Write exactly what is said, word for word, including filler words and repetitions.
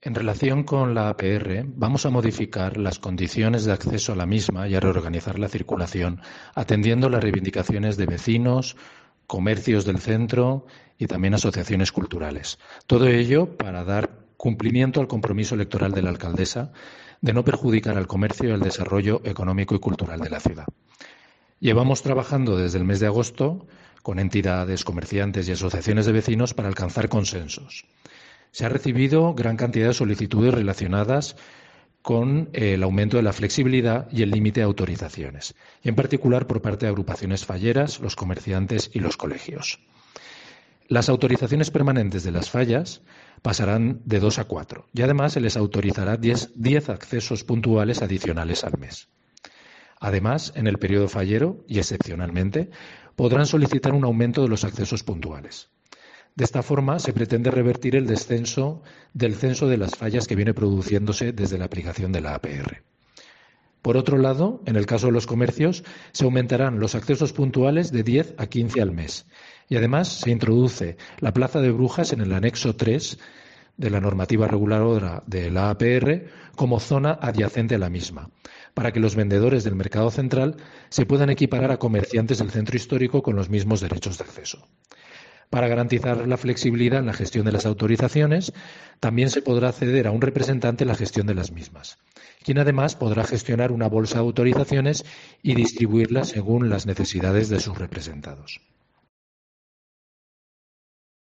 En relación con la A P R, vamos a modificar las condiciones de acceso a la misma y a reorganizar la circulación, atendiendo las reivindicaciones de vecinos, comercios del centro y también asociaciones culturales. Todo ello para dar cumplimiento al compromiso electoral de la alcaldesa de no perjudicar al comercio y al desarrollo económico y cultural de la ciudad. Llevamos trabajando desde el mes de agosto con entidades, comerciantes y asociaciones de vecinos para alcanzar consensos. Se ha recibido gran cantidad de solicitudes relacionadas con el aumento de la flexibilidad y el límite de autorizaciones, y en particular por parte de agrupaciones falleras, los comerciantes y los colegios. Las autorizaciones permanentes de las fallas pasarán de dos a cuatro y además se les autorizará diez accesos puntuales adicionales al mes. Además, en el periodo fallero y excepcionalmente, podrán solicitar un aumento de los accesos puntuales. De esta forma, se pretende revertir el descenso del censo de las fallas que viene produciéndose desde la aplicación de la A P R. Por otro lado, en el caso de los comercios, se aumentarán los accesos puntuales de diez a quince al mes. Y además se introduce la Plaza de Brujas en el anexo tres de la normativa reguladora de la A P R como zona adyacente a la misma, para que los vendedores del mercado central se puedan equiparar a comerciantes del centro histórico con los mismos derechos de acceso. Para garantizar la flexibilidad en la gestión de las autorizaciones, también se podrá acceder a un representante en la gestión de las mismas, quien además podrá gestionar una bolsa de autorizaciones y distribuirlas según las necesidades de sus representados.